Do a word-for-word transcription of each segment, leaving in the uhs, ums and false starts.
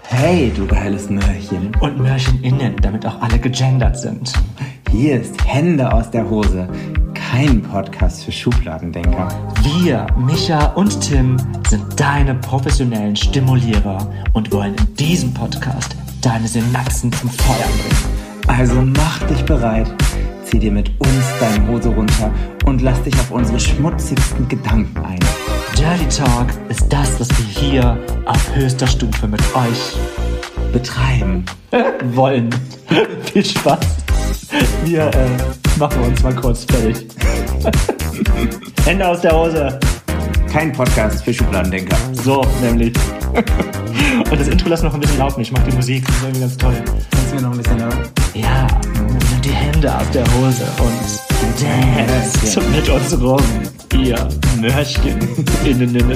Hey, du geiles Mörchen. Und MörchenInnen, damit auch alle gegendert sind. Hier ist Hände aus der Hose. Kein Podcast für Schubladendenker. Wir, Micha und Tim, sind deine professionellen Stimulierer und wollen in diesem Podcast deine Synapsen zum Feuer bringen. Also mach dich bereit, zieh dir mit uns deine Hose runter und lass dich auf unsere schmutzigsten Gedanken ein. Dirty Talk ist das, was wir hier auf höchster Stufe mit euch betreiben wollen. Viel Spaß. Wir äh, machen uns mal kurz fertig. Hände aus der Hose. Kein Podcast für Schubladendenker. So, nämlich. Und das Intro lass noch ein bisschen laufen. Ich mag die Musik, das ist irgendwie ganz toll. Kannst du mir noch ein bisschen laufen? Ja, nimm die Hände aus der Hose und dance mit uns rum. Ihr Mörchen. Innen, innen.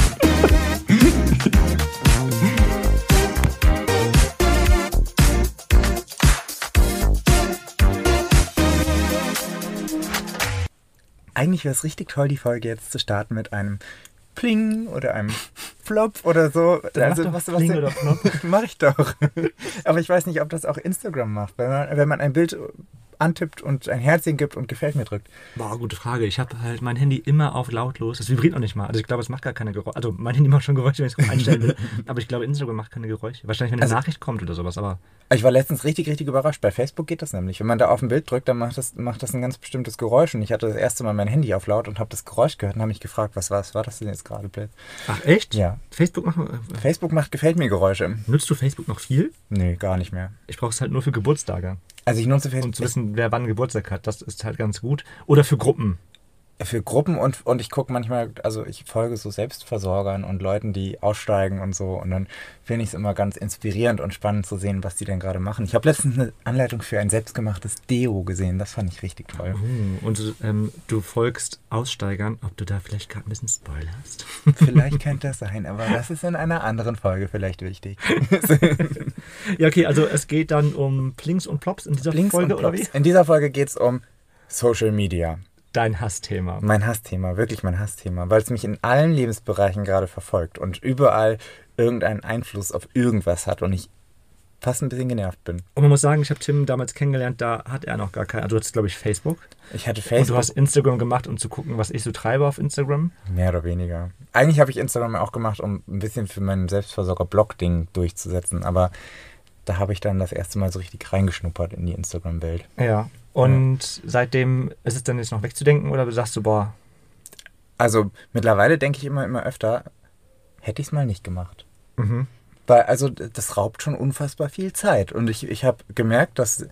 Eigentlich wäre es richtig toll, die Folge jetzt zu starten mit einem Pling oder einem Flop oder so. Dann also, mach doch was, was Pling was, oder Flop. Mach ich doch. Aber ich weiß nicht, ob das auch Instagram macht. Wenn man, wenn man ein Bild antippt und ein Herzchen gibt und gefällt mir drückt. Boah, gute Frage. Ich habe halt mein Handy immer auf lautlos. Das vibriert noch nicht mal. Also ich glaube, es macht gar keine Geräusche. Also mein Handy macht schon Geräusche, wenn ich es einstellen will. Aber ich glaube, Instagram macht keine Geräusche. Wahrscheinlich, wenn eine also, Nachricht kommt oder sowas. Aber ich war letztens richtig, richtig überrascht. Bei Facebook geht das nämlich. Wenn man da auf ein Bild drückt, dann macht das, macht das ein ganz bestimmtes Geräusch. Und ich hatte das erste Mal mein Handy auf laut und habe das Geräusch gehört und habe mich gefragt, was war, was war das denn jetzt gerade, Bild? Ach echt? Ja. Facebook macht, äh, Facebook macht gefällt mir Geräusche. Nutzt du Facebook noch viel? Nee, gar nicht mehr. Ich brauche es halt nur für Geburtstage. Also ich nutze Facebook. Um zu wissen, wer wann Geburtstag hat, das ist halt ganz gut. Oder für Gruppen. Für Gruppen und, und ich gucke manchmal, also ich folge so Selbstversorgern und Leuten, die aussteigen und so. Und dann finde ich es immer ganz inspirierend und spannend zu sehen, was die denn gerade machen. Ich habe letztens eine Anleitung für ein selbstgemachtes Deo gesehen. Das fand ich richtig toll. Oh, und ähm, du folgst Aussteigern, ob du da vielleicht gerade ein bisschen spoilerst? Vielleicht könnte das sein, aber das ist in einer anderen Folge vielleicht wichtig. Ja, okay, also es geht dann um Plings und Plops in dieser Plings Folge, und oder wie? In dieser Folge geht es um Social Media. Dein Hassthema. Mein Hassthema, wirklich mein Hassthema, weil es mich in allen Lebensbereichen gerade verfolgt und überall irgendeinen Einfluss auf irgendwas hat und ich fast ein bisschen genervt bin. Und man muss sagen, ich habe Tim damals kennengelernt, da hat er noch gar keinen, also du hattest glaube ich Facebook. Ich hatte Facebook. Und du hast Instagram gemacht, um zu gucken, was ich so treibe auf Instagram? Mehr oder weniger. Eigentlich habe ich Instagram auch gemacht, um ein bisschen für mein Selbstversorger-Blog-Ding durchzusetzen, aber da habe ich dann das erste Mal so richtig reingeschnuppert in die Instagram-Welt. Ja. Und ja. Seitdem ist es dann jetzt noch wegzudenken oder sagst du, boah? Also mittlerweile denke ich immer, immer öfter, hätte ich es mal nicht gemacht. Mhm. Weil also das raubt schon unfassbar viel Zeit. Und ich, ich habe gemerkt, dass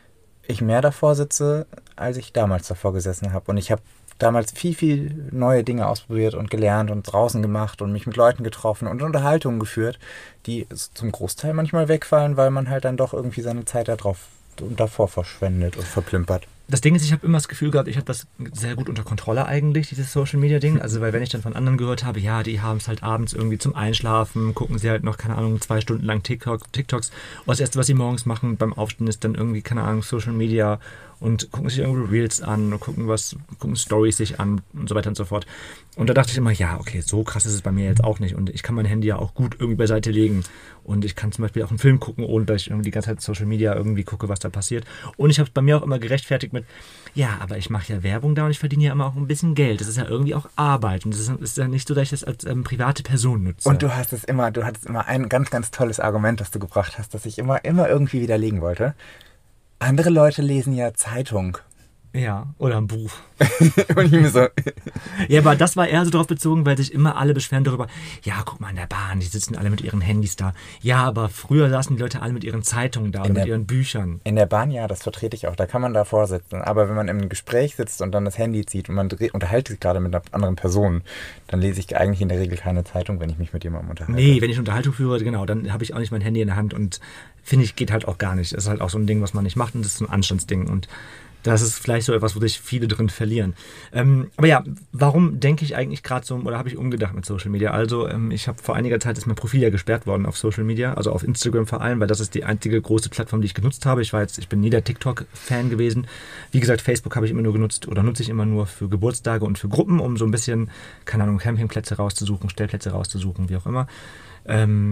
ich mehr davor sitze, als ich damals davor gesessen habe. Und ich habe damals viel, viel neue Dinge ausprobiert und gelernt und draußen gemacht und mich mit Leuten getroffen und Unterhaltungen geführt, die zum Großteil manchmal wegfallen, weil man halt dann doch irgendwie seine Zeit da drauf und davor verschwendet und verplümpert. Das Ding ist, ich habe immer das Gefühl gehabt, ich habe das sehr gut unter Kontrolle eigentlich, dieses Social-Media-Ding. Also, weil wenn ich dann von anderen gehört habe, ja, die haben es halt abends irgendwie zum Einschlafen, gucken sie halt noch, keine Ahnung, zwei Stunden lang TikTok, TikToks. Und das Erste, was sie morgens machen beim Aufstehen, ist dann irgendwie, keine Ahnung, Social-Media und gucken sich irgendwie Reels an und gucken, was, gucken Storys sich an und so weiter und so fort. Und da dachte ich immer, ja, okay, so krass ist es bei mir jetzt auch nicht. Und ich kann mein Handy ja auch gut irgendwie beiseite legen. Und ich kann zum Beispiel auch einen Film gucken, ohne dass ich irgendwie die ganze Zeit Social Media irgendwie gucke, was da passiert. Und ich habe es bei mir auch immer gerechtfertigt mit, ja, aber ich mache ja Werbung da und ich verdiene ja immer auch ein bisschen Geld. Das ist ja irgendwie auch Arbeit. Und das ist, ist ja nicht so, dass ich das als ähm, private Person nutze. Und du hast es immer, du hattest immer ein ganz, ganz tolles Argument, das du gebracht hast, das ich immer, immer irgendwie widerlegen wollte. Andere Leute lesen ja Zeitung. Ja, oder ein Buch. Und ich mir so. Ja, aber das war eher so darauf bezogen, weil sich immer alle beschweren darüber, ja, guck mal in der Bahn, die sitzen alle mit ihren Handys da. Ja, aber früher saßen die Leute alle mit ihren Zeitungen da, oder mit ihren Büchern. In der Bahn, ja, das vertrete ich auch, da kann man davor sitzen. Aber wenn man im Gespräch sitzt und dann das Handy zieht und man unterhält sich gerade mit einer anderen Person, dann lese ich eigentlich in der Regel keine Zeitung, wenn ich mich mit jemandem unterhalte. Nee, wenn ich Unterhaltung führe, genau, dann habe ich auch nicht mein Handy in der Hand und finde ich, geht halt auch gar nicht. Das ist halt auch so ein Ding, was man nicht macht und das ist so ein Anstandsding und das ist vielleicht so etwas, wo sich viele drin verlieren. Ähm, aber ja, warum denke ich eigentlich gerade so, oder habe ich umgedacht mit Social Media? Also ähm, ich habe vor einiger Zeit, ist mein Profil ja gesperrt worden auf Social Media, also auf Instagram vor allem, weil das ist die einzige große Plattform, die ich genutzt habe. Ich war jetzt, ich bin nie der TikTok-Fan gewesen. Wie gesagt, Facebook habe ich immer nur genutzt oder nutze ich immer nur für Geburtstage und für Gruppen, um so ein bisschen, keine Ahnung, Campingplätze rauszusuchen, Stellplätze rauszusuchen, wie auch immer. Ähm,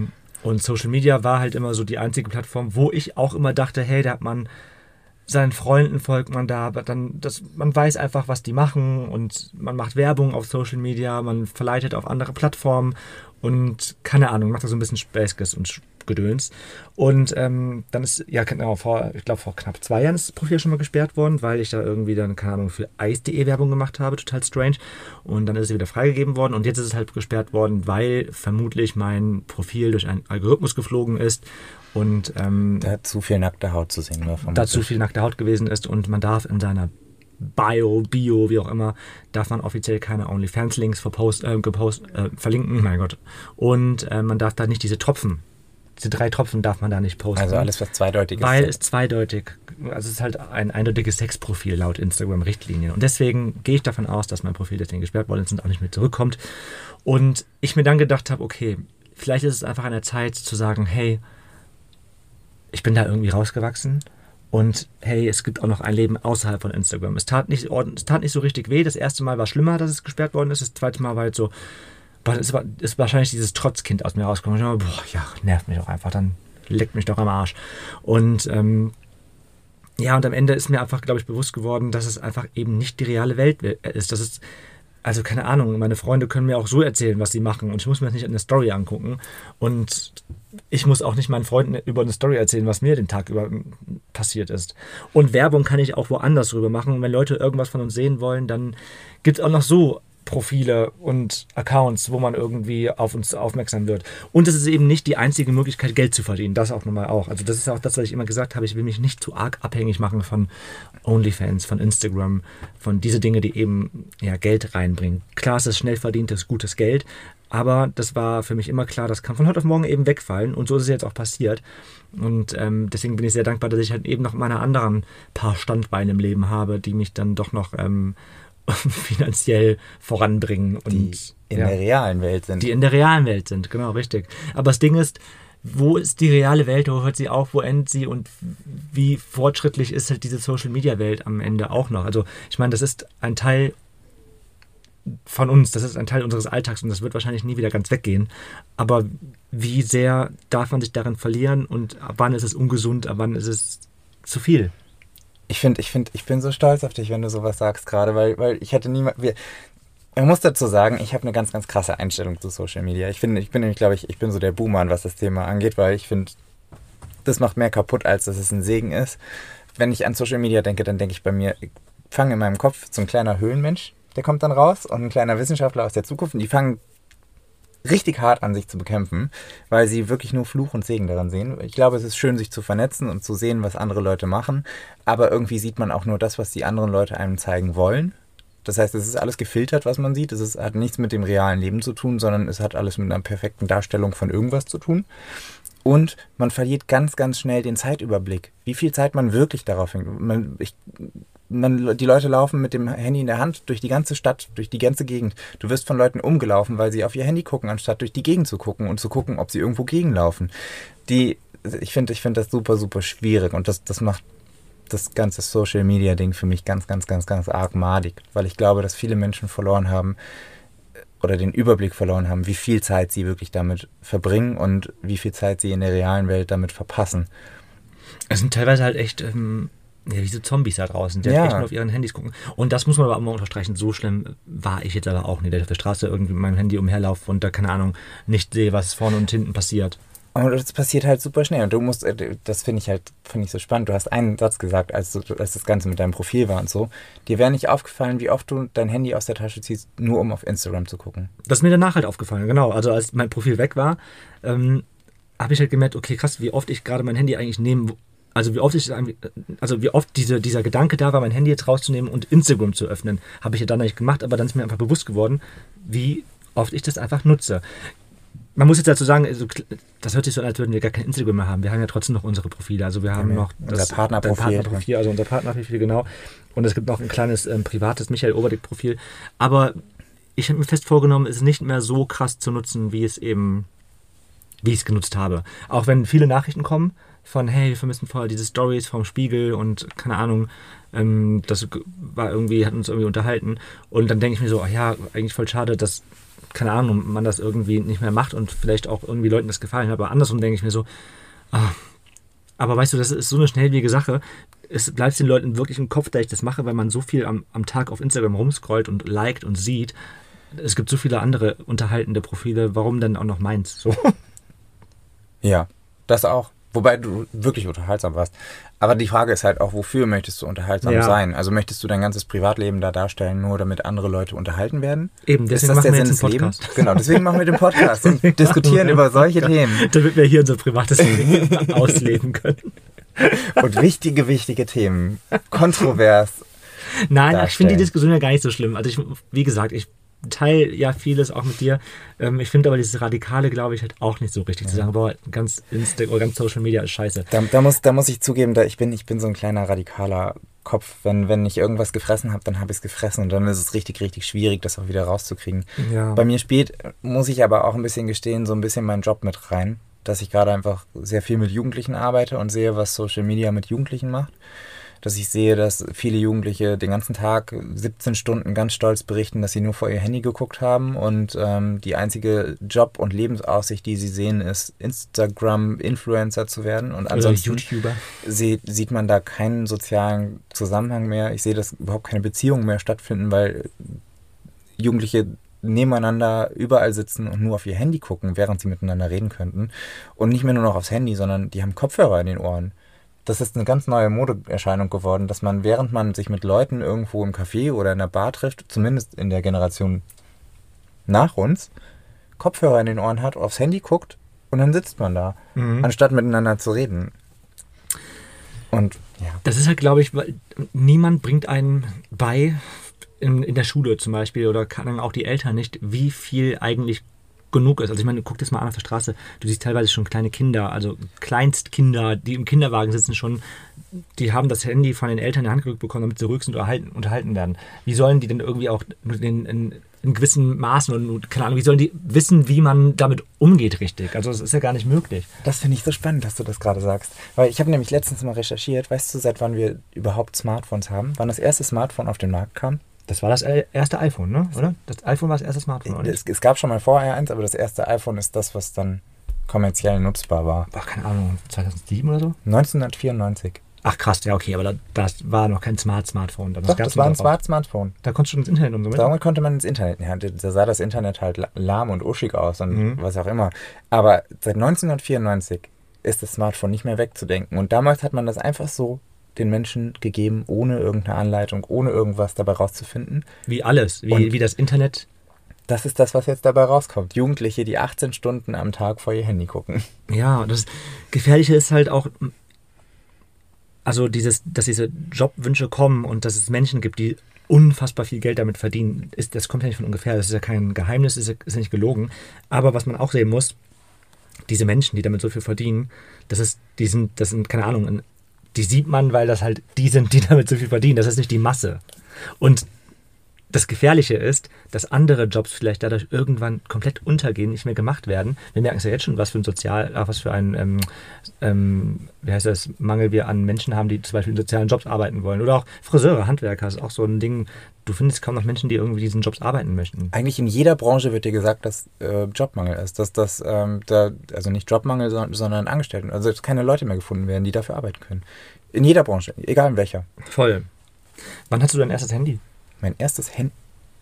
Und Social Media war halt immer so die einzige Plattform, wo ich auch immer dachte, hey, da hat man seinen Freunden folgt man da, aber dann, das, man weiß einfach, was die machen und man macht Werbung auf Social Media, man verleitet auf andere Plattformen und keine Ahnung, macht da so ein bisschen Späßges und Gedöns. Und ähm, dann ist, ja genau, vor, ich glaube vor knapp zwei Jahren ist das Profil schon mal gesperrt worden, weil ich da irgendwie dann, keine Ahnung, für eis punkt de Werbung gemacht habe, total strange. Und dann ist es wieder freigegeben worden und jetzt ist es halt gesperrt worden, weil vermutlich mein Profil durch einen Algorithmus geflogen ist. Und ähm, da zu viel nackte Haut zu sehen war. Da zu viel nackte Haut gewesen ist und man darf in seiner Bio, Bio, wie auch immer, darf man offiziell keine OnlyFans-Links verpost, äh, gepost, äh, verlinken, mein Gott. Und äh, man darf da nicht diese Tropfen, diese drei Tropfen darf man da nicht posten. Also alles, was zweideutig ist. Weil es zweideutig, also es ist halt ein eindeutiges Sexprofil laut Instagram-Richtlinien. Und deswegen gehe ich davon aus, dass mein Profil deswegen gesperrt worden ist und auch nicht mehr zurückkommt. Und ich mir dann gedacht habe, okay, vielleicht ist es einfach an der Zeit zu sagen, hey, ich bin da irgendwie rausgewachsen und hey, es gibt auch noch ein Leben außerhalb von Instagram. Es tat nicht, es tat nicht so richtig weh. Das erste Mal war schlimmer, dass es gesperrt worden ist. Das zweite Mal war halt so, es war, ist wahrscheinlich dieses Trotzkind aus mir rausgekommen. Ich dachte, boah, ja, nervt mich doch einfach, dann leckt mich doch am Arsch. Und ähm, ja, und am Ende ist mir einfach, glaube ich, bewusst geworden, dass es einfach eben nicht die reale Welt ist. Das ist Also keine Ahnung, meine Freunde können mir auch so erzählen, was sie machen und ich muss mir das nicht in der Story angucken und ich muss auch nicht meinen Freunden über eine Story erzählen, was mir den Tag über passiert ist. Und Werbung kann ich auch woanders drüber machen und wenn Leute irgendwas von uns sehen wollen, dann gibt es auch noch so Profile und Accounts, wo man irgendwie auf uns aufmerksam wird. Und es ist eben nicht die einzige Möglichkeit, Geld zu verdienen. Das auch nochmal auch. Also das ist auch das, was ich immer gesagt habe. Ich will mich nicht zu arg abhängig machen von OnlyFans, von Instagram, von diese Dinge, die eben ja, Geld reinbringen. Klar, es ist schnell verdientes, gutes Geld, aber das war für mich immer klar, das kann von heute auf morgen eben wegfallen und so ist es jetzt auch passiert. Und ähm, deswegen bin ich sehr dankbar, dass ich halt eben noch meine anderen paar Standbeine im Leben habe, die mich dann doch noch ähm, finanziell voranbringen. Und, die in ja, der realen Welt sind. Die in der realen Welt sind, genau, richtig. Aber das Ding ist, wo ist die reale Welt, wo hört sie auf, wo endet sie und wie fortschrittlich ist halt diese Social-Media-Welt am Ende auch noch? Also ich meine, das ist ein Teil von uns, das ist ein Teil unseres Alltags und das wird wahrscheinlich nie wieder ganz weggehen. Aber wie sehr darf man sich darin verlieren und ab wann ist es ungesund, ab wann ist es zu viel? Ich finde, ich finde, ich bin so stolz auf dich, wenn du sowas sagst gerade, weil, weil ich hätte niemand. Man muss dazu sagen, ich habe eine ganz, ganz krasse Einstellung zu Social Media. Ich finde, ich bin nämlich, glaube ich, ich bin so der Boomer, was das Thema angeht, weil ich finde, das macht mehr kaputt, als dass es ein Segen ist. Wenn ich an Social Media denke, dann denke ich bei mir, ich fange in meinem Kopf so ein kleiner Höhlenmensch, der kommt dann raus und ein kleiner Wissenschaftler aus der Zukunft und die fangen richtig hart an, sich zu bekämpfen, weil sie wirklich nur Fluch und Segen daran sehen. Ich glaube, es ist schön, sich zu vernetzen und zu sehen, was andere Leute machen, aber irgendwie sieht man auch nur das, was die anderen Leute einem zeigen wollen. Das heißt, es ist alles gefiltert, was man sieht. Es ist, hat nichts mit dem realen Leben zu tun, sondern es hat alles mit einer perfekten Darstellung von irgendwas zu tun. Und man verliert ganz, ganz schnell den Zeitüberblick. Wie viel Zeit man wirklich darauf hängt. Man, ich, man, die Leute laufen mit dem Handy in der Hand durch die ganze Stadt, durch die ganze Gegend. Du wirst von Leuten umgelaufen, weil sie auf ihr Handy gucken, anstatt durch die Gegend zu gucken und zu gucken, ob sie irgendwo gegenlaufen. Die, ich finde ich find das super, super schwierig und das, das macht das ganze Social-Media-Ding für mich ganz, ganz, ganz, ganz arg madig, weil ich glaube, dass viele Menschen verloren haben oder den Überblick verloren haben, wie viel Zeit sie wirklich damit verbringen und wie viel Zeit sie in der realen Welt damit verpassen. Es sind teilweise halt echt ähm, ja, wie so Zombies da draußen, die ja. halt echt nur auf ihren Handys gucken. Und das muss man aber auch mal unterstreichen, so schlimm war ich jetzt aber auch nicht, dass ich auf der Straße irgendwie mit meinem Handy umherlaufe und da, keine Ahnung, nicht sehe, was vorne und hinten passiert. Und das passiert halt super schnell. Und du musst, das finde ich halt, finde ich so spannend. Du hast einen Satz gesagt, als, du, als das Ganze mit deinem Profil war und so. Dir wäre nicht aufgefallen, wie oft du dein Handy aus der Tasche ziehst, nur um auf Instagram zu gucken. Das ist mir danach halt aufgefallen, genau. Also als mein Profil weg war, ähm, habe ich halt gemerkt, okay, krass, wie oft ich gerade mein Handy eigentlich nehme. Also wie oft ich, also wie oft diese, dieser Gedanke da war, mein Handy jetzt rauszunehmen und Instagram zu öffnen, habe ich ja dann nicht gemacht. Aber dann ist mir einfach bewusst geworden, wie oft ich das einfach nutze. Man muss jetzt dazu sagen, also, das hört sich so an, als würden wir gar kein Instagram mehr haben. Wir haben ja trotzdem noch unsere Profile. Also wir haben ja, noch das unser Partnerprofil. Partnerprofil, also unser Partnerprofil, genau. Und es gibt noch ein kleines ähm, privates Michael Overdick-Profil. Aber ich habe mir fest vorgenommen, es nicht mehr so krass zu nutzen, wie es eben, wie ich es genutzt habe. Auch wenn viele Nachrichten kommen von, hey, wir vermissen voll diese Stories vom Spiegel und keine Ahnung, ähm, das war irgendwie, hat uns irgendwie unterhalten. Und dann denke ich mir so, ach ja, eigentlich voll schade, dass keine Ahnung, man das irgendwie nicht mehr macht und vielleicht auch irgendwie Leuten das gefallen hat. Aber andersrum denke ich mir so, ah, aber weißt du, das ist so eine schnellwege Sache. Es bleibt den Leuten wirklich im Kopf, dass ich das mache, weil man so viel am, am Tag auf Instagram rumscrollt und liked und sieht. Es gibt so viele andere unterhaltende Profile, warum dann auch noch meins? So. Ja, das auch. Wobei du wirklich unterhaltsam warst. Aber die Frage ist halt auch, wofür möchtest du unterhaltsam Ja. sein? Also möchtest du dein ganzes Privatleben da darstellen, nur damit andere Leute unterhalten werden? Eben, deswegen ist das machen der wir Sinn jetzt des einen Lebens? Podcast. Genau, deswegen machen wir den Podcast und diskutieren über solche Themen. Damit wir hier unser privates Leben ausleben können. Und wichtige, wichtige Themen. Kontrovers. Nein, darstellen. ich finde die Diskussion ja gar nicht so schlimm. Also ich, wie gesagt, ich teile ja vieles auch mit dir. Ähm, ich finde aber dieses Radikale, glaube ich, halt auch nicht so richtig. Ja. Zu sagen, boah, ganz Insta oder ganz Social Media ist scheiße. Da, da, muss, da muss ich zugeben, da ich bin, ich bin so ein kleiner radikaler Kopf. Wenn, wenn ich irgendwas gefressen habe, dann habe ich es gefressen und dann ist es richtig, richtig schwierig, das auch wieder rauszukriegen. Ja. Bei mir spielt, muss ich aber auch ein bisschen gestehen, so ein bisschen meinen Job mit rein, dass ich gerade einfach sehr viel mit Jugendlichen arbeite und sehe, was Social Media mit Jugendlichen macht. Dass ich sehe, dass viele Jugendliche den ganzen Tag siebzehn Stunden ganz stolz berichten, dass sie nur vor ihr Handy geguckt haben und ähm, die einzige Job- und Lebensaussicht, die sie sehen, ist Instagram-Influencer zu werden. Und ansonsten oder YouTuber. Sie, sieht man da keinen sozialen Zusammenhang mehr. Ich sehe, dass überhaupt keine Beziehungen mehr stattfinden, weil Jugendliche nebeneinander überall sitzen und nur auf ihr Handy gucken, während sie miteinander reden könnten. Und nicht mehr nur noch aufs Handy, sondern die haben Kopfhörer in den Ohren. Das ist eine ganz neue Modeerscheinung geworden, dass man, während man sich mit Leuten irgendwo im Café oder in der Bar trifft, zumindest in der Generation nach uns, Kopfhörer in den Ohren hat, aufs Handy guckt und dann sitzt man da, mhm. anstatt miteinander zu reden. Und ja. Das ist halt, glaube ich, weil niemand bringt einem bei, in, in der Schule zum Beispiel, oder kann auch die Eltern nicht, wie viel eigentlich genug ist. Also ich meine, guck das mal an auf der Straße, du siehst teilweise schon kleine Kinder, also Kleinstkinder, die im Kinderwagen sitzen schon, die haben das Handy von den Eltern in die Hand gedrückt bekommen, damit sie ruhig sind und unterhalten, unterhalten werden. Wie sollen die denn irgendwie auch in, in, in gewissen Maßen und keine Ahnung, wie sollen die wissen, wie man damit umgeht richtig? Also das ist ja gar nicht möglich. Das finde ich so spannend, dass du das gerade sagst. Weil ich habe nämlich letztens mal recherchiert, weißt du, seit wann wir überhaupt Smartphones haben? Wann das erste Smartphone auf den Markt kam? Das war das erste iPhone, ne? Oder? Das iPhone war das erste Smartphone, oder? Es, es gab schon mal vorher eins, aber das erste iPhone ist das, was dann kommerziell nutzbar war. Ach, keine Ahnung, zweitausendsieben oder so? neunzehnhundertvierundneunzig. Ach krass, ja okay, aber da, das war noch kein Smart-Smartphone. Doch, das war ein Smart-Smartphone. Da konntest du ins Internet und so mit? Damit konnte man ins Internet. Ja, da sah das Internet halt lahm und uschig aus und mhm. was auch immer. Aber seit neunzehnhundertvierundneunzig ist das Smartphone nicht mehr wegzudenken. Und damals hat man das einfach so den Menschen gegeben, ohne irgendeine Anleitung, ohne irgendwas dabei rauszufinden. Wie alles, wie, wie das Internet. Das ist das, was jetzt dabei rauskommt. Jugendliche, die achtzehn Stunden am Tag vor ihr Handy gucken. Ja, das Gefährliche ist halt auch, also dieses, dass diese Jobwünsche kommen und dass es Menschen gibt, die unfassbar viel Geld damit verdienen, ist, das kommt ja nicht von ungefähr, das ist ja kein Geheimnis, ist ja, ist ja nicht gelogen. Aber was man auch sehen muss, diese Menschen, die damit so viel verdienen, das ist, die sind, das sind, keine Ahnung, ein die sieht man, weil das halt die sind, die damit so viel verdienen. Das ist nicht die Masse. Und das Gefährliche ist, dass andere Jobs vielleicht dadurch irgendwann komplett untergehen, nicht mehr gemacht werden. Wir merken es ja jetzt schon, was für ein Sozial, ach, was für ein ähm, ähm, wie heißt das, Mangel wir an Menschen haben, die zum Beispiel in sozialen Jobs arbeiten wollen. Oder auch Friseure, Handwerker, ist auch so ein Ding. Du findest kaum noch Menschen, die irgendwie diesen Jobs arbeiten möchten. Eigentlich in jeder Branche wird dir gesagt, dass äh, Jobmangel ist. Dass das, ähm, da, also nicht Jobmangel, sondern Angestellten. Also dass keine Leute mehr gefunden werden, die dafür arbeiten können. In jeder Branche, egal in welcher. Voll. Wann hast du dein erstes Handy? Mein erstes Handy?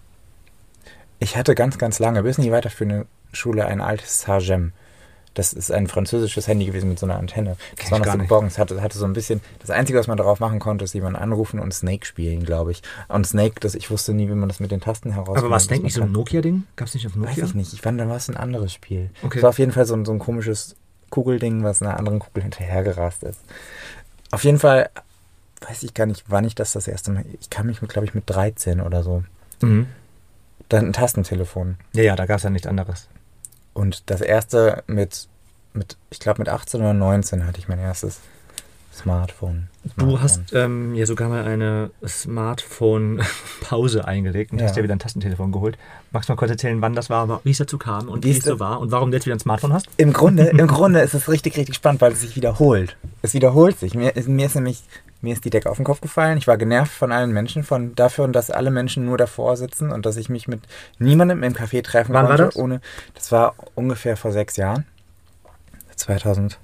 Ich hatte ganz, ganz lange, bis in die weiterführende Schule, ein altes Sagem. Das ist ein französisches Handy gewesen mit so einer Antenne. Das war noch so geborgen. Es hatte, hatte so ein bisschen, das Einzige, was man darauf machen konnte, ist jemanden anrufen und Snake spielen, glaube ich. Und Snake, das, ich wusste nie, wie man das mit den Tasten herausfindet. Aber war Snake nicht so ein Nokia-Ding? Gab es nicht auf Nokia? Weiß ich nicht. Ich fand, dann war es ein anderes Spiel. Okay. Es war auf jeden Fall so ein, so ein komisches Kugelding, was einer anderen Kugel hinterhergerast ist. Auf jeden Fall weiß ich gar nicht, wann ich das das erste Mal, ich kam mich, glaube ich, mit dreizehn oder so. Mhm. Dann ein Tastentelefon. Ja, ja, da gab es ja nichts anderes. Und das erste mit, mit ich glaube mit achtzehn oder neunzehn hatte ich mein erstes Smartphone. Smartphone. Du hast ähm, ja sogar mal eine Smartphone-Pause eingelegt und ja. hast dir wieder ein Tastentelefon geholt. Magst du mal kurz erzählen, wann das war, wie es dazu kam und wie es so war und warum du jetzt wieder ein Smartphone hast? Im Grunde, im Grunde ist es richtig, richtig spannend, weil es sich wiederholt. Es wiederholt sich. Mir, mir ist nämlich, mir ist die Decke auf den Kopf gefallen. Ich war genervt von allen Menschen, von dafür, dass alle Menschen nur davor sitzen und dass ich mich mit niemandem im Café treffen wann konnte. War das? Ohne, das war ungefähr vor sechs Jahren. zweitausend.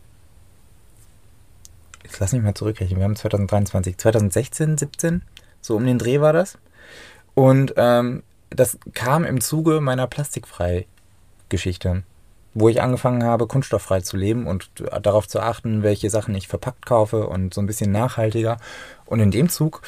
Jetzt lass mich mal zurückrechnen. Wir haben zwanzig dreiundzwanzig. zwanzig sechzehn, siebzehn. So um den Dreh war das. Und ähm, das kam im Zuge meiner Plastikfrei-Geschichte, wo ich angefangen habe, kunststofffrei zu leben und darauf zu achten, welche Sachen ich verpackt kaufe und so ein bisschen nachhaltiger. Und in dem Zug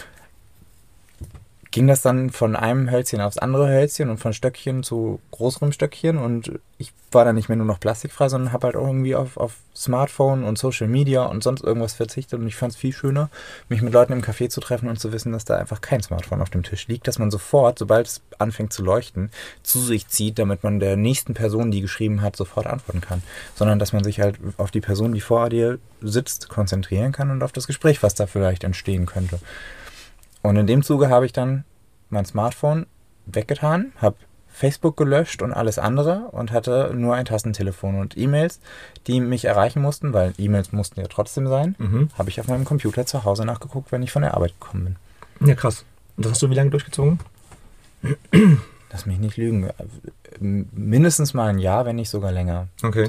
ging das dann von einem Hölzchen aufs andere Hölzchen und von Stöckchen zu größerem Stöckchen und ich war dann nicht mehr nur noch plastikfrei, sondern habe halt auch irgendwie auf, auf Smartphone und Social Media und sonst irgendwas verzichtet und ich fand es viel schöner, mich mit Leuten im Café zu treffen und zu wissen, dass da einfach kein Smartphone auf dem Tisch liegt, dass man sofort, sobald es anfängt zu leuchten, zu sich zieht, damit man der nächsten Person, die geschrieben hat, sofort antworten kann, sondern dass man sich halt auf die Person, die vor dir sitzt, konzentrieren kann und auf das Gespräch, was da vielleicht entstehen könnte. Und in dem Zuge habe ich dann mein Smartphone weggetan, habe Facebook gelöscht und alles andere und hatte nur ein Tastentelefon und E-Mails, die mich erreichen mussten, weil E-Mails mussten ja trotzdem sein, mhm. habe ich auf meinem Computer zu Hause nachgeguckt, wenn ich von der Arbeit gekommen bin. Ja, krass. Und das hast du wie lange durchgezogen? Lass mich nicht lügen. Mindestens mal ein Jahr, wenn nicht sogar länger. Okay.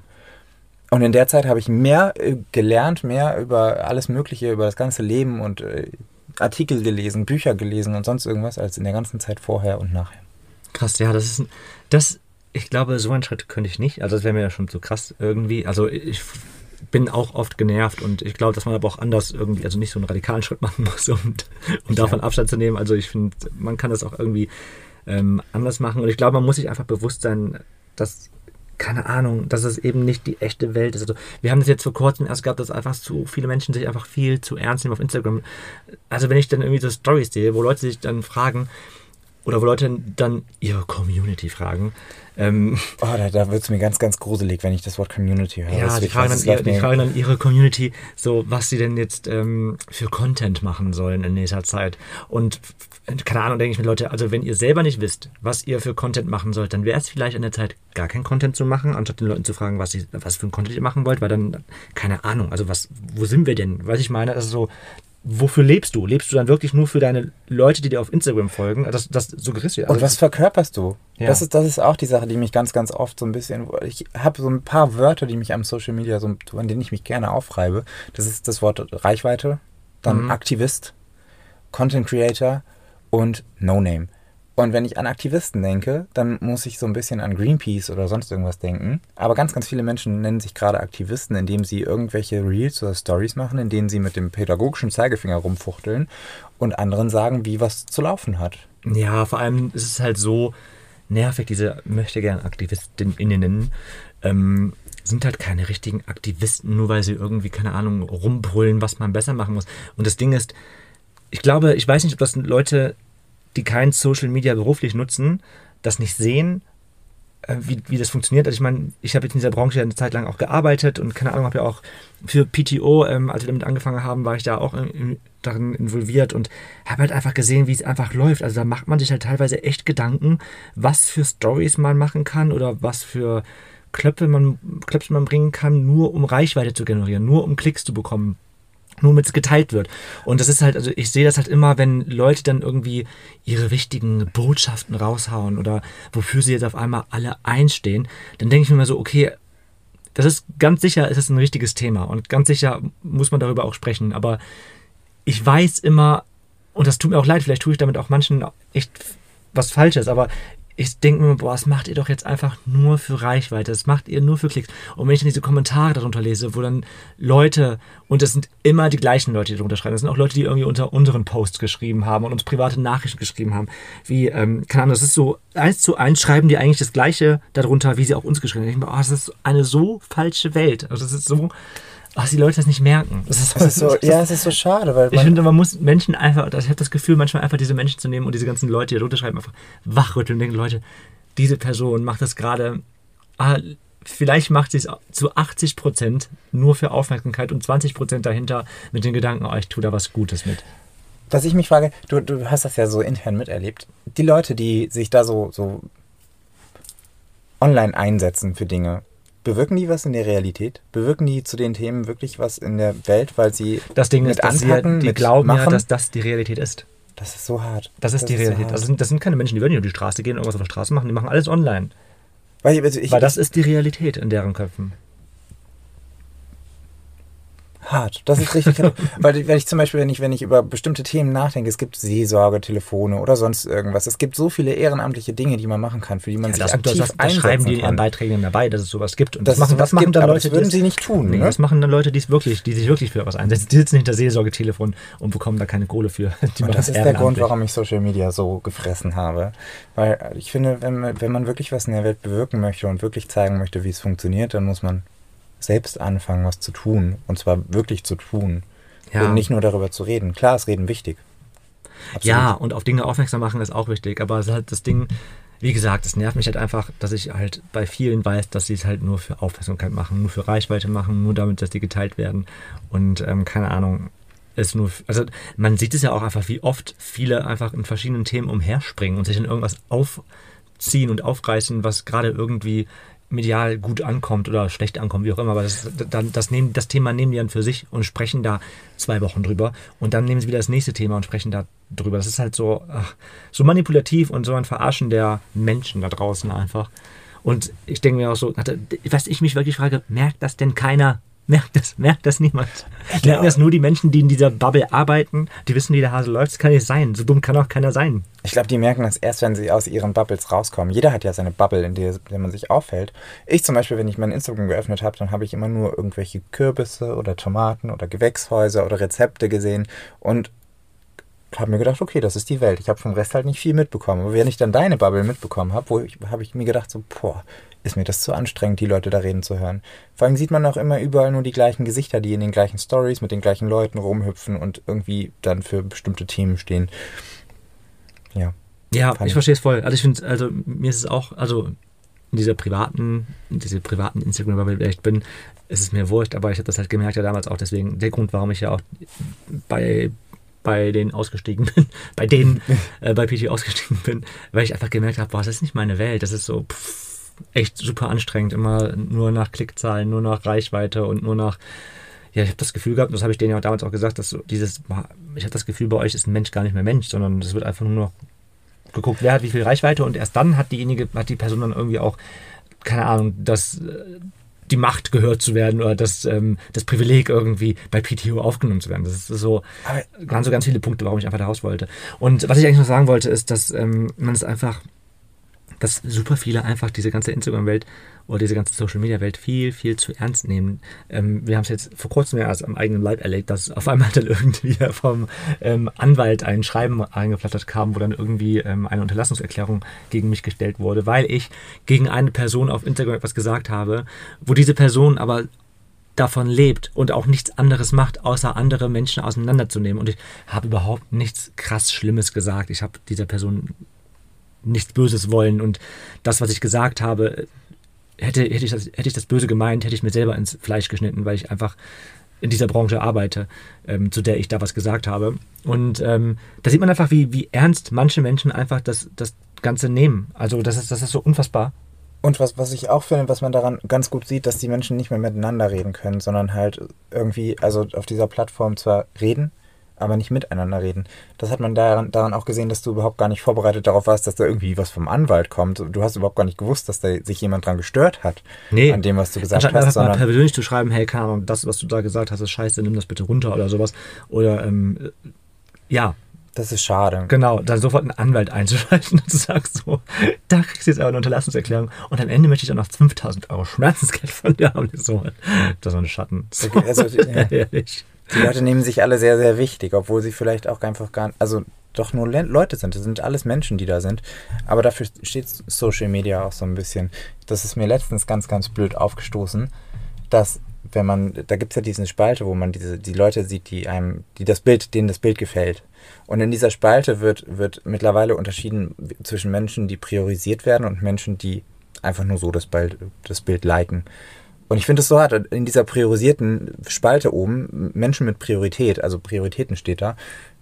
Und in der Zeit habe ich mehr gelernt, mehr über alles Mögliche, über das ganze Leben und äh, Artikel gelesen, Bücher gelesen und sonst irgendwas, als in der ganzen Zeit vorher und nachher. Krass, ja, das ist, das, ich glaube, so einen Schritt könnte ich nicht, also das wäre mir ja schon zu krass irgendwie, also ich bin auch oft genervt und ich glaube, dass man aber auch anders irgendwie, also nicht so einen radikalen Schritt machen muss, um, um davon ja. Abstand zu nehmen, also ich finde, man kann das auch irgendwie ähm, anders machen und ich glaube, man muss sich einfach bewusst sein, dass keine Ahnung, dass es eben nicht die echte Welt ist. Also wir haben das jetzt vor kurzem erst gehabt, dass einfach zu viele Menschen sich einfach viel zu ernst nehmen auf Instagram. Also wenn ich dann irgendwie so Storys sehe, wo Leute sich dann fragen, oder wo Leute dann ihre Community fragen. Ähm, oh, da, da wird es mir ganz, ganz gruselig, wenn ich das Wort Community höre. Ja, die fragen, dann, ihr, die fragen dann ihre Community, so was sie denn jetzt ähm, für Content machen sollen in nächster Zeit. Und keine Ahnung, denke ich mir, Leute, also wenn ihr selber nicht wisst, was ihr für Content machen sollt, dann wäre es vielleicht an der Zeit, gar kein Content zu machen, anstatt den Leuten zu fragen, was, sie, was für ein Content ihr machen wollt, weil dann, keine Ahnung, also was, wo sind wir denn? Was ich meine, also so, wofür lebst du? Lebst du dann wirklich nur für deine Leute, die dir auf Instagram folgen? Das, das suggerierst du ja. Und was verkörperst du? Ja. Das ist, das ist auch die Sache, die mich ganz, ganz oft so ein bisschen... Ich habe so ein paar Wörter, die mich am Social Media, so, an denen ich mich gerne aufreibe. Das ist das Wort Reichweite, dann mhm. Aktivist, Content Creator und No-Name. Und wenn ich an Aktivisten denke, dann muss ich so ein bisschen an Greenpeace oder sonst irgendwas denken. Aber ganz, ganz viele Menschen nennen sich gerade Aktivisten, indem sie irgendwelche Reels oder Stories machen, in denen sie mit dem pädagogischen Zeigefinger rumfuchteln und anderen sagen, wie was zu laufen hat. Ja, vor allem ist es halt so nervig, diese Möchtegern-AktivistInnen ähm, sind halt keine richtigen Aktivisten, nur weil sie irgendwie, keine Ahnung, rumbrüllen, was man besser machen muss. Und das Ding ist, ich glaube, ich weiß nicht, ob das Leute, die kein Social Media beruflich nutzen, das nicht sehen, äh, wie, wie das funktioniert. Also ich meine, ich habe jetzt in dieser Branche eine Zeit lang auch gearbeitet und keine Ahnung, habe ja auch für P T O, ähm, als wir damit angefangen haben, war ich da auch in, darin involviert und habe halt einfach gesehen, wie es einfach läuft. Also da macht man sich halt teilweise echt Gedanken, was für Stories man machen kann oder was für Klöpfe man, Klöpfe man bringen kann, nur um Reichweite zu generieren, nur um Klicks zu bekommen. Nur damit es geteilt wird. Und das ist halt, also ich sehe das halt immer, wenn Leute dann irgendwie ihre wichtigen Botschaften raushauen oder wofür sie jetzt auf einmal alle einstehen, dann denke ich mir mal so, okay, das ist ganz sicher, ist es ein richtiges Thema und ganz sicher muss man darüber auch sprechen, aber ich weiß immer, und das tut mir auch leid, vielleicht tue ich damit auch manchen echt was Falsches, aber ich denke mir, boah, das macht ihr doch jetzt einfach nur für Reichweite, das macht ihr nur für Klicks. Und wenn ich dann diese Kommentare darunter lese, wo dann Leute, und das sind immer die gleichen Leute, die darunter schreiben, das sind auch Leute, die irgendwie unter unseren Posts geschrieben haben und uns private Nachrichten geschrieben haben, wie, ähm, keine Ahnung, das ist so, eins zu eins schreiben die eigentlich das Gleiche darunter, wie sie auch uns geschrieben haben. Ich denke mir, oh, das ist eine so falsche Welt. Also das ist so... Ach, die Leute das nicht merken. Das ist, das ist so, das, ja, es ist so schade. Weil ich finde, man muss Menschen einfach, ich habe das Gefühl, manchmal einfach diese Menschen zu nehmen und diese ganzen Leute, die da drunter schreiben, einfach wachrütteln und denken, Leute, diese Person macht das gerade, ah, vielleicht macht sie es zu achtzig Prozent nur für Aufmerksamkeit und zwanzig Prozent dahinter mit den Gedanken, oh, ich tue da was Gutes mit. Was ich mich frage, du, du hast das ja so intern miterlebt, die Leute, die sich da so, so online einsetzen für Dinge, bewirken die was in der Realität? Bewirken die zu den Themen wirklich was in der Welt, weil sie das Ding mit ist, dass anpacken, sie, die mit glauben machen? ja, dass das die Realität ist. Das ist so hart. Das ist das die ist Realität. So also das sind, das sind keine Menschen, die würden nicht auf die Straße gehen und irgendwas auf der Straße machen, die machen alles online. Weil, also ich, weil das ist die Realität in deren Köpfen. Hart. Das ist richtig. weil, weil ich zum Beispiel, wenn ich, wenn ich über bestimmte Themen nachdenke, es gibt Seelsorgetelefone oder sonst irgendwas. Es gibt so viele ehrenamtliche Dinge, die man machen kann, für die man ja, sich das, aktiv das, das, das schreiben die in ihren Beiträgen dabei, dass es sowas gibt. Und das, das machen, das machen gibt, dann aber Leute, das würden die sie nicht tun. Nee, ne? Das machen dann Leute, die es wirklich, die sich wirklich für was einsetzen. Die sitzen hinter Seelsorgetelefon und bekommen da keine Kohle für. Die und das ist der Grund, warum ich Social Media so gefressen habe. Weil ich finde, wenn man, wenn man wirklich was in der Welt bewirken möchte und wirklich zeigen möchte, wie es funktioniert, dann muss man selbst anfangen, was zu tun. Und zwar wirklich zu tun. Ja. Und nicht nur darüber zu reden. Klar ist Reden wichtig. Absolut. Ja, und auf Dinge aufmerksam machen ist auch wichtig. Aber es ist halt das Ding, wie gesagt, es nervt mich halt einfach, dass ich halt bei vielen weiß, dass sie es halt nur für Aufmerksamkeit machen, nur für Reichweite machen, nur damit, dass die geteilt werden. Und ähm, keine Ahnung, ist nur, also man sieht es ja auch einfach, wie oft viele einfach in verschiedenen Themen umherspringen und sich in irgendwas aufziehen und aufreißen, was gerade irgendwie medial gut ankommt oder schlecht ankommt, wie auch immer, aber das, das, das, nehmen, das Thema nehmen die dann für sich und sprechen da zwei Wochen drüber und dann nehmen sie wieder das nächste Thema und sprechen da drüber. Das ist halt so, ach, so manipulativ und so ein Verarschen der Menschen da draußen einfach. Und ich denke mir auch so, was ich mich wirklich frage, merkt das denn keiner? Merkt das, merkt das niemand. Ja. Merken das nur die Menschen, die in dieser Bubble arbeiten, die wissen, wie der Hase läuft. Das kann nicht sein. So dumm kann auch keiner sein. Ich glaube, die merken das erst, wenn sie aus ihren Bubbles rauskommen. Jeder hat ja seine Bubble, in der, in der man sich aufhält. Ich zum Beispiel, wenn ich mein Instagram geöffnet habe, dann habe ich immer nur irgendwelche Kürbisse oder Tomaten oder Gewächshäuser oder Rezepte gesehen und habe mir gedacht, okay, das ist die Welt. Ich habe vom Rest halt nicht viel mitbekommen. Aber wenn ich dann deine Bubble mitbekommen habe, habe ich mir gedacht, so, boah, ist mir das zu anstrengend, die Leute da reden zu hören. Vor allem sieht man auch immer überall nur die gleichen Gesichter, die in den gleichen Stories mit den gleichen Leuten rumhüpfen und irgendwie dann für bestimmte Themen stehen. Ja. Ja, ich verstehe es voll. Also ich finde, also mir ist es auch, also in dieser privaten, in dieser privaten Instagram-Bubble, wer ich bin, ist es mir wurscht, aber ich habe das halt gemerkt ja damals auch, deswegen der Grund, warum ich ja auch bei bei denen ausgestiegen bin, bei denen äh, bei P T ausgestiegen bin, weil ich einfach gemerkt habe, boah, das ist nicht meine Welt, das ist so pff, echt super anstrengend, immer nur nach Klickzahlen, nur nach Reichweite und nur nach, ja, ich habe das Gefühl gehabt, und das habe ich denen ja auch damals auch gesagt, dass so dieses, ich habe das Gefühl, bei euch ist ein Mensch gar nicht mehr Mensch, sondern es wird einfach nur noch geguckt, wer hat wie viel Reichweite und erst dann hat diejenige, hat die Person dann irgendwie auch, keine Ahnung, das die Macht gehört zu werden oder das, ähm, das Privileg irgendwie bei P T O aufgenommen zu werden. Das ist so, waren so ganz viele Punkte, warum ich einfach da raus wollte. Und was ich eigentlich noch sagen wollte, ist, dass ähm, man es einfach, dass super viele einfach diese ganze Instagram-Welt oder diese ganze Social-Media-Welt viel, viel zu ernst nehmen. Ähm, wir haben es jetzt vor kurzem ja erst am eigenen Leib erlebt, dass auf einmal dann irgendwie vom ähm, Anwalt ein Schreiben eingeflattert kam, wo dann irgendwie ähm, eine Unterlassungserklärung gegen mich gestellt wurde, weil ich gegen eine Person auf Instagram etwas gesagt habe, wo diese Person aber davon lebt und auch nichts anderes macht, außer andere Menschen auseinanderzunehmen. Und ich habe überhaupt nichts krass Schlimmes gesagt. Ich habe dieser Person nichts Böses wollen und das, was ich gesagt habe, hätte, hätte, ich das, hätte ich das Böse gemeint, hätte ich mir selber ins Fleisch geschnitten, weil ich einfach in dieser Branche arbeite, ähm, zu der ich da was gesagt habe. Und ähm, da sieht man einfach, wie, wie ernst manche Menschen einfach das, das Ganze nehmen. Also das ist, das ist so unfassbar. Und was, was ich auch finde, was man daran ganz gut sieht, dass die Menschen nicht mehr miteinander reden können, sondern halt irgendwie, also auf dieser Plattform zwar reden, aber nicht miteinander reden. Das hat man daran, daran auch gesehen, dass du überhaupt gar nicht vorbereitet darauf warst, dass da irgendwie was vom Anwalt kommt. Du hast überhaupt gar nicht gewusst, dass da sich jemand dran gestört hat, nee, an dem, was du gesagt hast. Einfach mal persönlich zu schreiben, hey, keine Ahnung, das, was du da gesagt hast, ist scheiße, nimm das bitte runter oder sowas. Oder, ähm, ja. Das ist schade. Genau, dann sofort einen Anwalt einzuschalten und zu sagen, so, da kriegst du jetzt aber eine Unterlassungserklärung und am Ende möchte ich auch noch fünftausend Euro Schmerzensgeld von dir haben. So, das war ein Schatten. So. Okay, also, ja. Ehrlich. Die Leute nehmen sich alle sehr, sehr wichtig, obwohl sie vielleicht auch einfach gar nicht, also doch nur Le- Leute sind. Das sind alles Menschen, die da sind. Aber dafür steht Social Media auch so ein bisschen. Das ist mir letztens ganz, ganz blöd aufgestoßen, dass wenn man, da gibt es ja diese Spalte, wo man diese, die Leute sieht, die einem, die das Bild, denen das Bild gefällt. Und in dieser Spalte wird, wird mittlerweile unterschieden zwischen Menschen, die priorisiert werden und Menschen, die einfach nur so das Bild, das Bild liken. Und ich finde es so hart, in dieser priorisierten Spalte oben, Menschen mit Priorität, also Prioritäten steht da,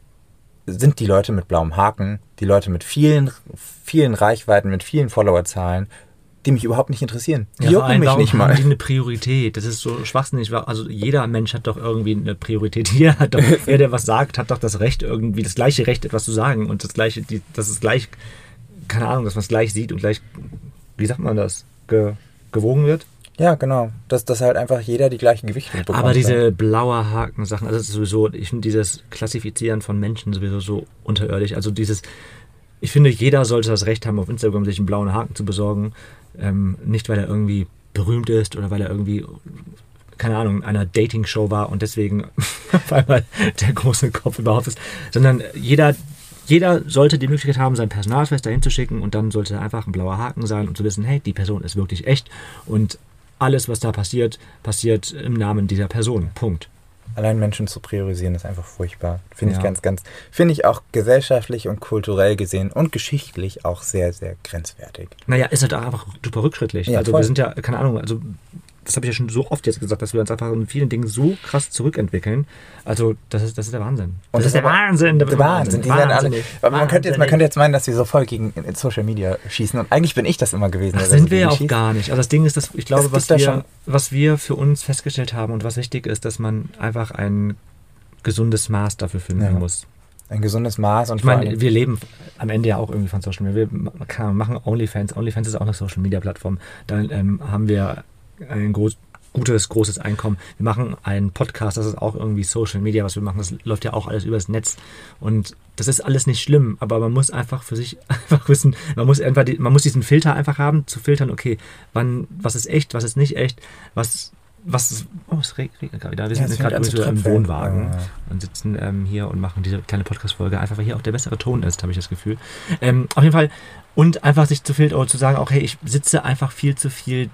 sind die Leute mit blauem Haken, die Leute mit vielen, vielen Reichweiten, mit vielen Followerzahlen, die mich überhaupt nicht interessieren. Die ja, jucken mich warum nicht mal. Haben die eine Priorität? Das ist so schwachsinnig. Also jeder Mensch hat doch irgendwie eine Priorität. Jeder, hat doch, jeder, der was sagt, hat doch das Recht, irgendwie das gleiche Recht, etwas zu sagen. Und das gleiche, die, das ist gleich, keine Ahnung, dass man es gleich sieht und gleich, wie sagt man das, ge, gewogen wird. Ja, genau. Dass, dass halt einfach jeder die gleiche Gewichtung bekommt. Aber diese blaue Haken-Sachen, also das ist sowieso, ich finde dieses Klassifizieren von Menschen sowieso so unterirdisch. Also dieses, ich finde, jeder sollte das Recht haben, auf Instagram sich einen blauen Haken zu besorgen. Ähm, nicht, weil er irgendwie berühmt ist oder weil er irgendwie, keine Ahnung, in einer Dating-Show war und deswegen auf einmal der große Kopf überhaupt ist, sondern jeder, jeder sollte die Möglichkeit haben, seinen Personalausweis dahin zu schicken und dann sollte einfach ein blauer Haken sein, um zu wissen, hey, die Person ist wirklich echt und alles, was da passiert, passiert im Namen dieser Person. Punkt. Allein Menschen zu priorisieren ist einfach furchtbar. Finde Ja. ich ganz, ganz, finde ich auch gesellschaftlich und kulturell gesehen und geschichtlich auch sehr, sehr grenzwertig. Naja, ist halt auch einfach super rückschrittlich. Ja, also voll. wir sind ja, keine Ahnung, also das habe ich ja schon so oft jetzt gesagt, dass wir uns einfach in vielen Dingen so krass zurückentwickeln. Also das ist, das ist der Wahnsinn. Und das ist der aber- Wahnsinn. Der Wahnsinn. Die werden alle, Wahnsinnig. aber man könnte, jetzt, man Wahnsinnig. könnte jetzt meinen, dass wir so voll gegen Social Media schießen. Und eigentlich bin ich das immer gewesen. Ach, der da sind so wir ja gegen auch schießt. gar nicht. Also das Ding ist, dass ich glaube, Es was gibt da wir, schon- was wir für uns festgestellt haben und was wichtig ist, dass man einfach ein gesundes Maß dafür finden Ja. muss. Ein gesundes Maß und Ich vor meine, allem, wir leben am Ende ja auch irgendwie von Social Media. Wir kann, machen OnlyFans. OnlyFans ist auch eine Social Media Plattform. Da ähm, haben wir ein groß, gutes, großes Einkommen. Wir machen einen Podcast, das ist auch irgendwie Social Media, was wir machen. Das läuft ja auch alles übers Netz. Und das ist alles nicht schlimm, aber man muss einfach für sich einfach wissen, man muss einfach die, man muss diesen Filter einfach haben, zu filtern, okay, wann, was ist echt, was ist nicht echt, was. Was, oh, es regnet gerade wieder. Wir Ja, sind es gerade fängt an zu irgendwie so im tröpfeln. Wohnwagen Ja, ja. und sitzen ähm, hier und machen diese kleine Podcast-Folge, einfach weil hier auch der bessere Ton ist, habe ich das Gefühl. Ähm, auf jeden Fall. Und einfach sich zu filtern oder zu sagen, auch hey, ich sitze einfach viel zu viel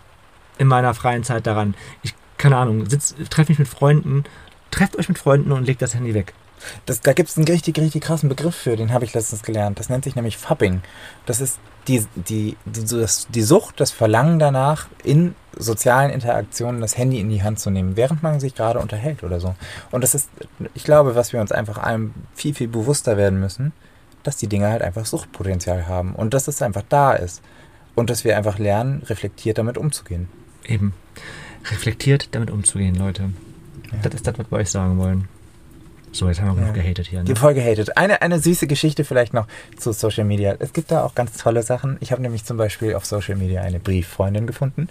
in meiner freien Zeit daran. Ich, keine Ahnung, sitz, treffe mich mit Freunden, trefft euch mit Freunden und legt das Handy weg. das, da gibt es einen richtig, richtig krassen Begriff für, den habe ich letztens gelernt. Das nennt sich nämlich Fapping. Das ist die, die, die, so das, die Sucht, das Verlangen danach, in sozialen Interaktionen das Handy in die Hand zu nehmen, während man sich gerade unterhält oder so. Und das ist, ich glaube, was wir uns einfach allem viel, viel bewusster werden müssen, dass die Dinge halt einfach Suchtpotenzial haben und dass es einfach da ist. Und dass wir einfach lernen, reflektiert damit umzugehen. Eben. Reflektiert damit umzugehen, Leute. Ja. Das ist das, was wir euch sagen wollen. So, jetzt haben wir genug Ja. gehatet hier. Ne? Die Folge hatet. Eine, eine süße Geschichte vielleicht noch zu Social Media. Es gibt da auch ganz tolle Sachen. Ich habe nämlich zum Beispiel auf Social Media eine Brieffreundin gefunden.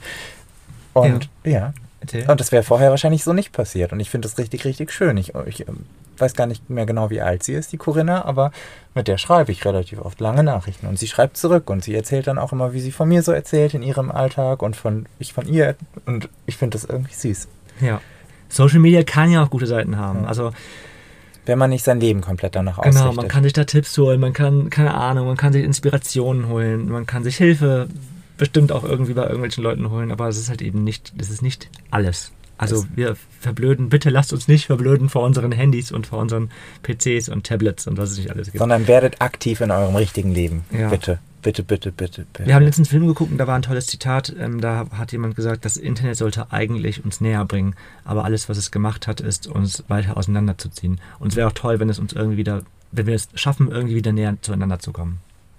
Und ja, Erzähl. und das wäre vorher wahrscheinlich so nicht passiert. Und ich finde das richtig, richtig schön. Ich, ich ähm, weiß gar nicht mehr genau, wie alt sie ist, die Corinna, aber mit der schreibe ich relativ oft lange Nachrichten. Und sie schreibt zurück und sie erzählt dann auch immer, wie sie von mir so erzählt in ihrem Alltag und von ich von ihr. Und ich finde das irgendwie süß. Ja. Social Media kann ja auch gute Seiten haben. Ja. Also Wenn man nicht sein Leben komplett danach ausrichtet. genau, man kann sich da Tipps holen, man kann, keine Ahnung, man kann sich Inspirationen holen, man kann sich Hilfe bestimmt auch irgendwie bei irgendwelchen Leuten holen, aber es ist halt eben nicht, das ist nicht alles. Also Das- wir verblöden, bitte lasst uns nicht verblöden vor unseren Handys und vor unseren P Cs und Tablets und was es nicht alles gibt. Sondern werdet aktiv in eurem richtigen Leben. Ja. Bitte, bitte, bitte, bitte, bitte. Wir haben letztens einen Film geguckt und da war ein tolles Zitat, ähm, da hat jemand gesagt, das Internet sollte eigentlich uns näher bringen, aber alles, was es gemacht hat, ist, uns weiter auseinanderzuziehen. Und es wäre auch toll, wenn es uns irgendwie wieder, wenn wir es schaffen, irgendwie wieder näher zueinander zu kommen.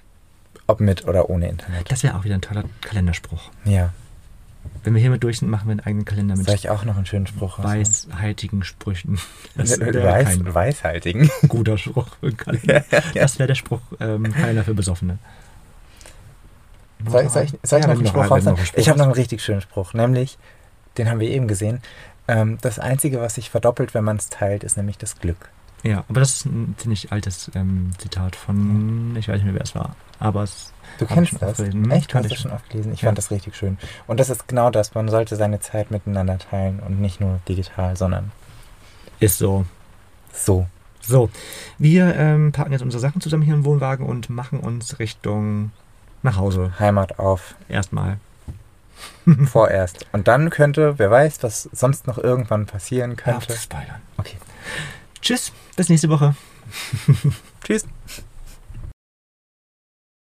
Ob mit oder ohne Internet. Das wäre auch wieder ein toller Kalenderspruch. Ja. Wenn wir hiermit durch sind, machen wir einen eigenen Kalender mit Soll ich auch noch einen schönen Spruch raushauen? weisheitigen Sprüchen. Das Mit wäre Weiß, kein Weishaltigen. guter Spruch für einen Kalender. Das wäre der Spruch, ähm, Kalender für Besoffene. Soll, soll ich, soll ich Ja, noch einen wenn du Spruch wenn du raushauen? noch einen Spruch Ich habe noch hast. einen richtig schönen Spruch, nämlich, den haben wir eben gesehen. Ähm, das Einzige, was sich verdoppelt, wenn man es teilt, ist nämlich das Glück. Ja, aber das ist ein ziemlich altes ähm, Zitat von, ich weiß nicht mehr, wer es war, aber es Du hab ich kennst schon das? oft gelesen. Echt? Du Kann hast ich das schon oft gelesen? Ich Ja. fand das richtig schön. Und das ist genau das, man sollte seine Zeit miteinander teilen und nicht nur digital, sondern Ist so. so. So, wir ähm, packen jetzt unsere Sachen zusammen hier im Wohnwagen und machen uns Richtung nach Hause. Heimat auf, Erstmal. vorerst. Und dann könnte, wer weiß, was sonst noch irgendwann passieren Hör auf könnte. zu spoilern. Okay. Tschüss, bis nächste Woche. Tschüss.